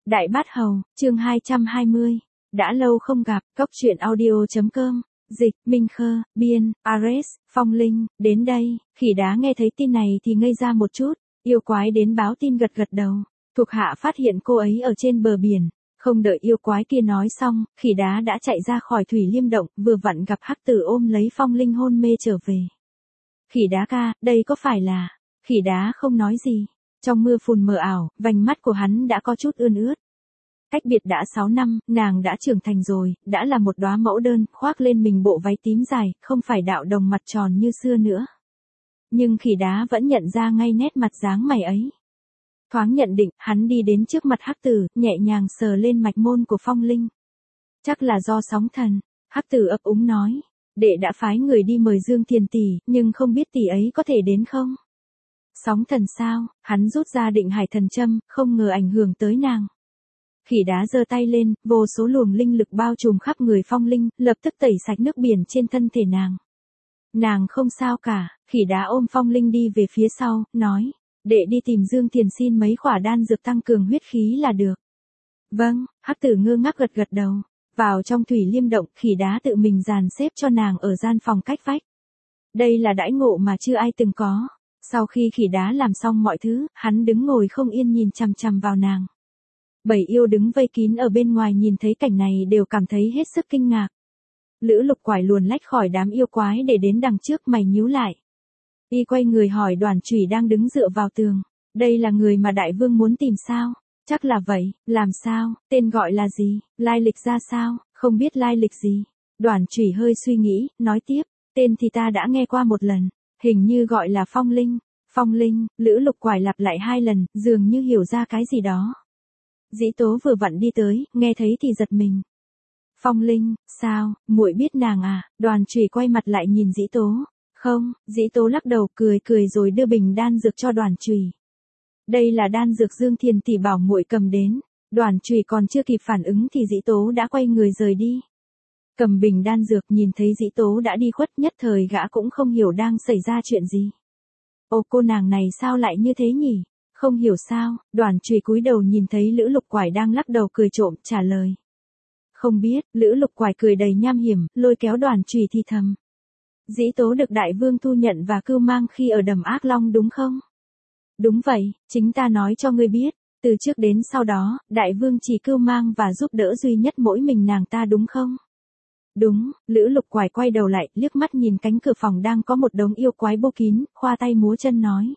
Đại Bát Hầu, chương 220. Đã lâu không gặp, Cốc Truyện Audio.com. Dịch, Minh Khơ, Biên, Ares, Phong Linh, đến đây. Khỉ đá nghe thấy tin này thì ngây ra một chút. Yêu quái đến báo tin gật gật đầu. Thuộc hạ phát hiện cô ấy ở trên bờ biển. Không đợi yêu quái kia nói xong, khỉ đá đã chạy ra khỏi Thủy Liêm Động, vừa vặn gặp Hắc Tử ôm lấy Phong Linh hôn mê trở về. Khỉ đá ca, đây có phải là... Khỉ đá không nói gì. Trong mưa phùn mờ ảo, vành mắt của hắn đã có chút ươn ướt. Cách biệt đã 6 năm, nàng đã trưởng thành rồi, đã là một đóa mẫu đơn, khoác lên mình bộ váy tím dài, không phải đạo đồng mặt tròn như xưa nữa. Nhưng khỉ đá vẫn nhận ra ngay nét mặt dáng mày ấy. Thoáng nhận định, hắn đi đến trước mặt Hắc Tử, nhẹ nhàng sờ lên mạch môn của Phong Linh. Chắc là do sóng thần. Hắc Tử ấp úng nói, đệ đã phái người đi mời Dương Thiền tỷ, nhưng không biết tỷ ấy có thể đến không? Sóng thần sao? Hắn rút ra Định Hải thần châm, không ngờ ảnh hưởng tới nàng. Khỉ đá giơ tay lên, vô số luồng linh lực bao trùm khắp người Phong Linh, lập tức tẩy sạch nước biển trên thân thể nàng. Nàng không sao cả, khỉ đá ôm Phong Linh đi về phía sau, nói, đệ đi tìm Dương Thiền xin mấy khỏa đan dược tăng cường huyết khí là được. Vâng, Hắc Tử ngơ ngác gật gật đầu. Vào trong Thủy Liêm Động, khỉ đá tự mình dàn xếp cho nàng ở gian phòng cách vách. Đây là đãi ngộ mà chưa ai từng có. Sau khi khỉ đá làm xong mọi thứ, hắn đứng ngồi không yên nhìn chằm chằm vào nàng. Bảy yêu đứng vây kín ở bên ngoài nhìn thấy cảnh này đều cảm thấy hết sức kinh ngạc. Lữ Lục Quải luồn lách khỏi đám yêu quái để đến đằng trước, mày nhíu lại. Y quay người hỏi Đoàn Chủy đang đứng dựa vào tường. Đây là người mà đại vương muốn tìm sao? Chắc là vậy, làm sao, tên gọi là gì, lai lịch ra sao, không biết lai lịch gì. Đoàn Chủy hơi suy nghĩ, nói tiếp, tên thì ta đã nghe qua một lần, hình như gọi là Phong Linh. Phong Linh, Lữ Lục Quải lặp lại 2 lần, dường như hiểu ra cái gì đó. Dĩ Tố vừa vặn đi tới, nghe thấy thì giật mình. Phong Linh, sao, muội biết nàng à? Đoàn Chủy quay mặt lại nhìn Dĩ Tố. Không, Dĩ Tố lắc đầu cười rồi đưa bình đan dược cho Đoàn Chủy. Đây là đan dược Dương Thiền tỷ bảo muội cầm đến. Đoàn Chủy còn chưa kịp phản ứng thì Dĩ Tố đã quay người rời đi. Cầm bình đan dược nhìn thấy Dĩ Tố đã đi khuất, nhất thời gã cũng không hiểu đang xảy ra chuyện gì. Ô, cô nàng này sao lại như thế nhỉ? Không hiểu sao? Đoàn Chủy cúi đầu nhìn thấy Lữ Lục Quải đang lắc đầu cười trộm, trả lời. Không biết. Lữ Lục Quải cười đầy nham hiểm, lôi kéo Đoàn Chủy thì thầm. Dĩ Tố được đại vương thu nhận và cưu mang khi ở Đầm Ác Long đúng không? Đúng vậy, chính ta nói cho ngươi biết, từ trước đến sau đó, đại vương chỉ cưu mang và giúp đỡ duy nhất mỗi mình nàng ta đúng không? Đúng. Lữ Lục Quải quay đầu lại, liếc mắt nhìn cánh cửa phòng đang có một đống yêu quái bô kín, khoa tay múa chân nói.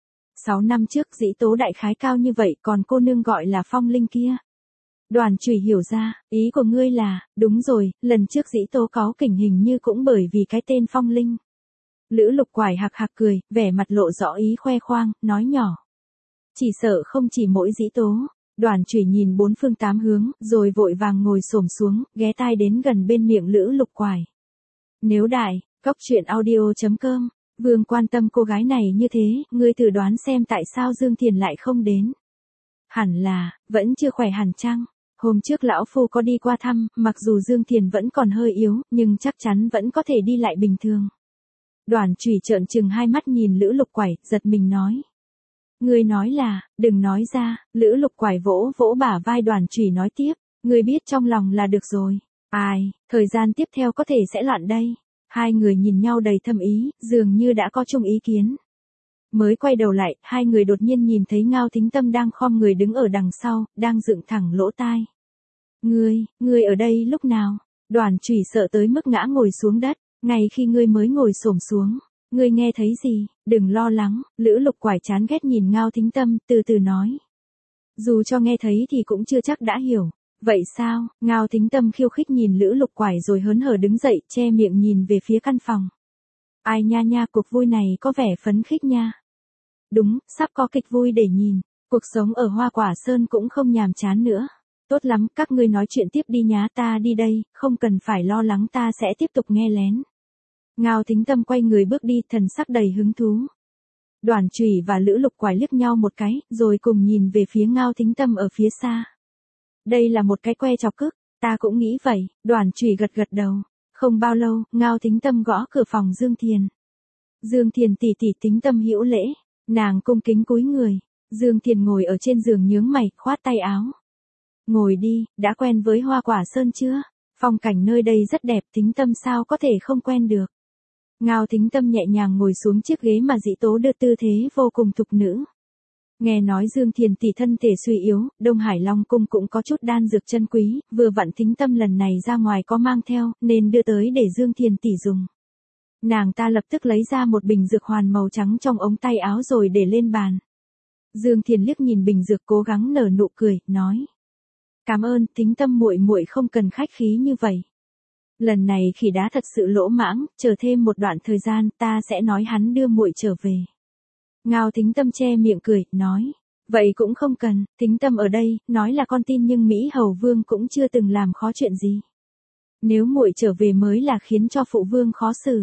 6 năm trước Dĩ Tố đại khái cao như vậy, còn cô nương gọi là Phong Linh kia. Đoàn Chủy hiểu ra, ý của ngươi là, đúng rồi, lần trước Dĩ Tố có kỉnh hình như cũng bởi vì cái tên Phong Linh. Lữ Lục Quải hạc hạc cười, vẻ mặt lộ rõ ý khoe khoang, nói nhỏ. Chỉ sợ không chỉ mỗi Dĩ Tố. Đoàn Chủy nhìn 4 phương 8 hướng, rồi vội vàng ngồi xổm xuống, ghé tai đến gần bên miệng Lữ Lục Quải. Nếu đại, Cốc Truyện Audio.com, vương quan tâm cô gái này như thế, ngươi thử đoán xem tại sao Dương Thiền lại không đến. Hẳn là, vẫn chưa khỏe hẳn chăng? Hôm trước lão phu có đi qua thăm, mặc dù Dương Thiền vẫn còn hơi yếu, nhưng chắc chắn vẫn có thể đi lại bình thường. Đoàn Chủy trợn trừng hai mắt nhìn Lữ Lục Quải, giật mình nói. Ngươi nói là, đừng nói ra. Lữ Lục Quải vỗ vỗ bả vai Đoàn Chủy nói tiếp, ngươi biết trong lòng là được rồi. Ai, thời gian tiếp theo có thể sẽ loạn đây. Hai người nhìn nhau đầy thâm ý, dường như đã có chung ý kiến. Mới quay đầu lại, hai người đột nhiên nhìn thấy Ngao Thính Tâm đang khom người đứng ở đằng sau, đang dựng thẳng lỗ tai. Ngươi ở đây lúc nào? Đoàn Chủy sợ tới mức ngã ngồi xuống đất, ngay khi ngươi mới ngồi xổm xuống. Ngươi nghe thấy gì? Đừng lo lắng. Lữ Lục Quải chán ghét nhìn Ngao Thính Tâm, từ từ nói. Dù cho nghe thấy thì cũng chưa chắc đã hiểu. Vậy sao? Ngao Thính Tâm khiêu khích nhìn Lữ Lục Quải rồi hớn hở đứng dậy, che miệng nhìn về phía căn phòng. Ai nha nha, cuộc vui này có vẻ phấn khích nha. Đúng, sắp có kịch vui để nhìn. Cuộc sống ở Hoa Quả Sơn cũng không nhàm chán nữa. Tốt lắm, các ngươi nói chuyện tiếp đi nhá, ta đi đây, không cần phải lo lắng, ta sẽ tiếp tục nghe lén. Ngao Thính Tâm quay người bước đi, thần sắc đầy hứng thú. Đoàn Chủy và Lữ Lục Quải liếc nhau một cái, rồi cùng nhìn về phía Ngao Thính Tâm ở phía xa. Đây là một cái que chọc cức, ta cũng nghĩ vậy. Đoàn Chủy gật gật đầu. Không bao lâu, Ngao Thính Tâm gõ cửa phòng Dương Thiền. Dương Thiền tỷ tỷ. Thính Tâm hữu lễ. Nàng cung kính cúi người. Dương Thiền ngồi ở trên giường nhướng mày, khoát tay áo. ngồi đi, đã quen với Hoa Quả Sơn chưa? Phong cảnh nơi đây rất đẹp, Thính Tâm sao có thể không quen được. Ngao Thính Tâm nhẹ nhàng ngồi xuống chiếc ghế mà Dĩ Tố đưa, tư thế vô cùng thục nữ. Nghe nói Dương Thiền tỷ thân thể suy yếu, Đông Hải Long cung cũng có chút đan dược chân quý, vừa vặn Thính Tâm lần này ra ngoài có mang theo, nên đưa tới để Dương Thiền tỷ dùng. Nàng ta lập tức lấy ra một bình dược hoàn màu trắng trong ống tay áo rồi để lên bàn. Dương Thiền liếc nhìn bình dược cố gắng nở nụ cười, nói: "Cảm ơn, Thính Tâm muội muội không cần khách khí như vậy. Lần này Khỉ Đá thật sự lỗ mãng, chờ thêm một đoạn thời gian ta sẽ nói hắn đưa muội trở về." Ngao Thính Tâm che miệng cười, nói: "Vậy cũng không cần, Thính Tâm ở đây, nói là con tin nhưng Mỹ Hầu Vương cũng chưa từng làm khó chuyện gì. Nếu muội trở về mới là khiến cho phụ vương khó xử.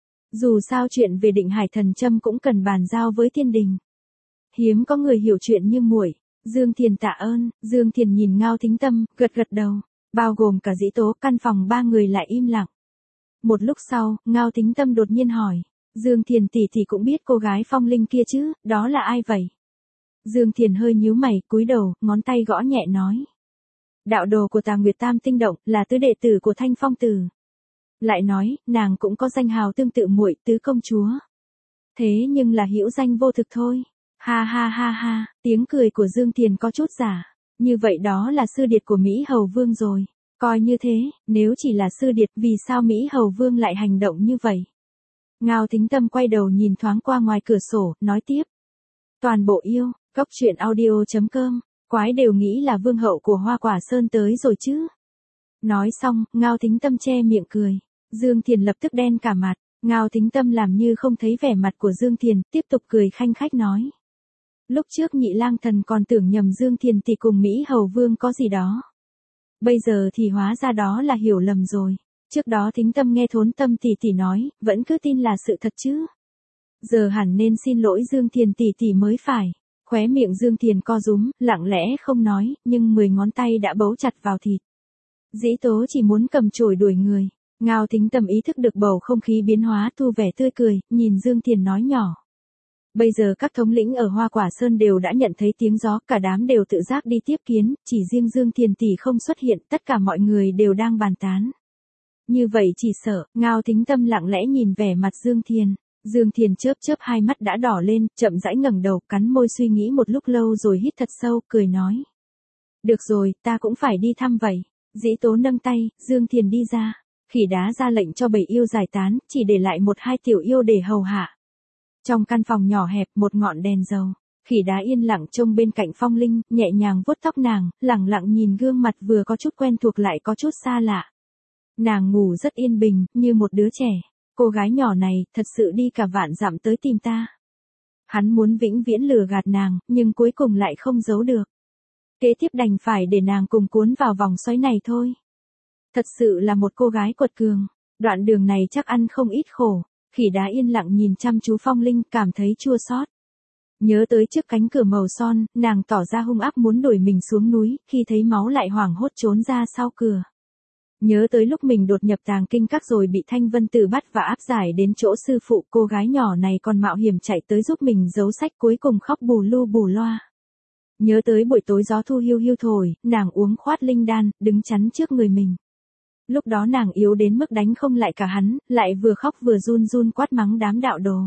Dù sao chuyện về Định Hải Thần Châm cũng cần bàn giao với thiên đình. Hiếm có người hiểu chuyện như muội." Dương Thiền tạ ơn. Dương Thiền nhìn Ngao Thính Tâm, gật gật đầu, bao gồm cả Dĩ Tố, căn phòng ba người lại im lặng. Một lúc sau, Ngao Thính Tâm đột nhiên hỏi: "Dương Thiền tỷ tỷ cũng biết cô gái Phong Linh kia chứ, đó là ai vậy?" Dương Thiền hơi nhíu mày, cúi đầu, ngón tay gõ nhẹ nói: "Đạo đồ của Tà Nguyệt Tam Tinh Động, là tứ đệ tử của Thanh Phong Tử." Lại nói, nàng cũng có danh hào tương tự muội, Tứ công chúa. Thế nhưng là hữu danh vô thực thôi. Ha ha ha ha, tiếng cười của Dương Thiền có chút giả. Như vậy đó là sư điệt của Mỹ Hầu Vương rồi. Coi như thế, nếu chỉ là sư điệt, vì sao Mỹ Hầu Vương lại hành động như vậy? Ngao Thính Tâm quay đầu nhìn thoáng qua ngoài cửa sổ, nói tiếp: "Toàn bộ yêu, cốc truyện audio.com, quái đều nghĩ là vương hậu của Hoa Quả Sơn tới rồi chứ." Nói xong, Ngao Thính Tâm che miệng cười. Dương Thiền lập tức đen cả mặt. Ngao Thính Tâm làm như không thấy vẻ mặt của Dương Thiền, tiếp tục cười khanh khách nói: "Lúc trước Nhị Lang Thần còn tưởng nhầm Dương Thiền tỷ cùng Mỹ Hầu Vương có gì đó. Bây giờ thì hóa ra đó là hiểu lầm rồi. Trước đó Thính Tâm nghe Thốn Tâm tỷ tỷ nói, vẫn cứ tin là sự thật chứ. Giờ hẳn nên xin lỗi Dương Thiền tỷ tỷ mới phải." Khóe miệng Dương Thiền co rúm, lặng lẽ không nói, nhưng 10 ngón tay đã bấu chặt vào thịt. Dĩ Tố chỉ muốn cầm chổi đuổi người. Ngao Thính Tâm ý thức được bầu không khí biến hóa, thu vẻ tươi cười, nhìn Dương Thiền nói nhỏ: "Bây giờ các thống lĩnh ở Hoa Quả Sơn đều đã nhận thấy tiếng gió, cả đám đều tự giác đi tiếp kiến, chỉ riêng Dương Thiền tỷ không xuất hiện, tất cả mọi người đều đang bàn tán. Như vậy chỉ sợ." Ngao Thính Tâm lặng lẽ nhìn vẻ mặt Dương Thiền. Dương Thiền chớp chớp hai mắt đã đỏ lên, chậm rãi ngẩng đầu, cắn môi suy nghĩ một lúc lâu rồi hít thật sâu, cười nói: "Được rồi, ta cũng phải đi thăm vậy." Dĩ Tố nâng tay, Dương Thiền đi ra. Khỉ Đá ra lệnh cho bầy yêu giải tán, chỉ để lại một hai tiểu yêu để hầu hạ. Trong căn phòng nhỏ hẹp, một ngọn đèn dầu. Khỉ Đá yên lặng trông bên cạnh Phong Linh, nhẹ nhàng vuốt tóc nàng, lẳng lặng nhìn gương mặt vừa có chút quen thuộc lại có chút xa lạ. Nàng ngủ rất yên bình, như một đứa trẻ. Cô gái nhỏ này, thật sự đi cả vạn dặm tới tìm ta. Hắn muốn vĩnh viễn lừa gạt nàng, nhưng cuối cùng lại không giấu được. Kế tiếp đành phải để nàng cùng cuốn vào vòng xoáy này thôi. Thật sự là một cô gái quật cường. Đoạn đường này chắc ăn không ít khổ. Khỉ Đá yên lặng nhìn chăm chú Phong Linh, cảm thấy chua xót. Nhớ tới trước cánh cửa màu son, nàng tỏ ra hung ác muốn đuổi mình xuống núi, khi thấy máu lại hoảng hốt trốn ra sau cửa. Nhớ tới lúc mình đột nhập tàng kinh các rồi bị Thanh Vân Tử bắt và áp giải đến chỗ sư phụ, cô gái nhỏ này còn mạo hiểm chạy tới giúp mình giấu sách, cuối cùng khóc bù lu bù loa. Nhớ tới buổi tối gió thu hiu hiu thổi, nàng uống khoát linh đan, đứng chắn trước người mình. Lúc đó nàng yếu đến mức đánh không lại cả hắn, lại vừa khóc vừa run run quát mắng đám đạo đồ.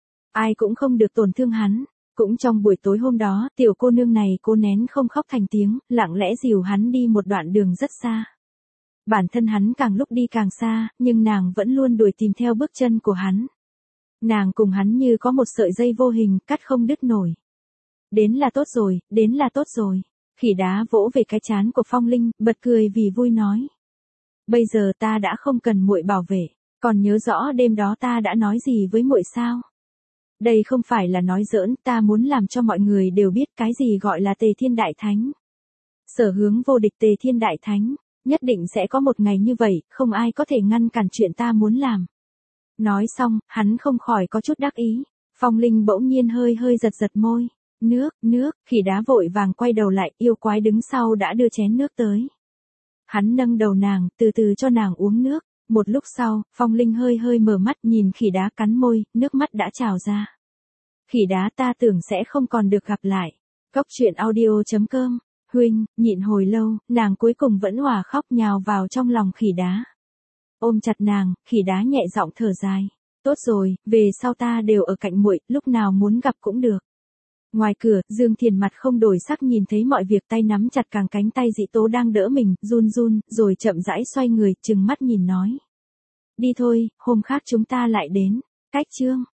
Ai cũng không được tổn thương hắn. Cũng trong buổi tối hôm đó, tiểu cô nương này cố nén không khóc thành tiếng, lặng lẽ dìu hắn đi một đoạn đường rất xa. Bản thân hắn càng lúc đi càng xa, nhưng nàng vẫn luôn đuổi tìm theo bước chân của hắn. Nàng cùng hắn như có một sợi dây vô hình, cắt không đứt nổi. Đến là tốt rồi, đến là tốt rồi. Khỉ Đá vỗ về cái trán của Phong Linh, bật cười vì vui nói: "Bây giờ ta đã không cần muội bảo vệ, còn nhớ rõ đêm đó ta đã nói gì với muội sao? Đây không phải là nói giỡn, ta muốn làm cho mọi người đều biết cái gì gọi là Tề Thiên Đại Thánh. Sở hướng vô địch Tề Thiên Đại Thánh, nhất định sẽ có một ngày như vậy, không ai có thể ngăn cản chuyện ta muốn làm." Nói xong, hắn không khỏi có chút đắc ý. Phong Linh bỗng nhiên hơi giật giật môi. Nước, Khỉ Đá vội vàng quay đầu lại, yêu quái đứng sau đã đưa chén nước tới. Hắn nâng đầu nàng, từ từ cho nàng uống nước. Một lúc sau, Phong Linh hơi mở mắt nhìn Khỉ Đá cắn môi, nước mắt đã trào ra. "Khỉ Đá, ta tưởng sẽ không còn được gặp lại." Cốc truyện audio.com Huynh, nhịn hồi lâu, nàng cuối cùng vẫn òa khóc nhào vào trong lòng khỉ đá. Ôm chặt nàng, khỉ đá nhẹ giọng thở dài. Tốt rồi, về sau ta đều ở cạnh muội, lúc nào muốn gặp cũng được. Ngoài cửa, Dương Thiền mặt không đổi sắc nhìn thấy mọi việc, tay nắm chặt càng cánh tay Dĩ Tố đang đỡ mình, run run, rồi chậm rãi xoay người, trừng mắt nhìn nói. Đi thôi, hôm khác chúng ta lại đến. Cách chương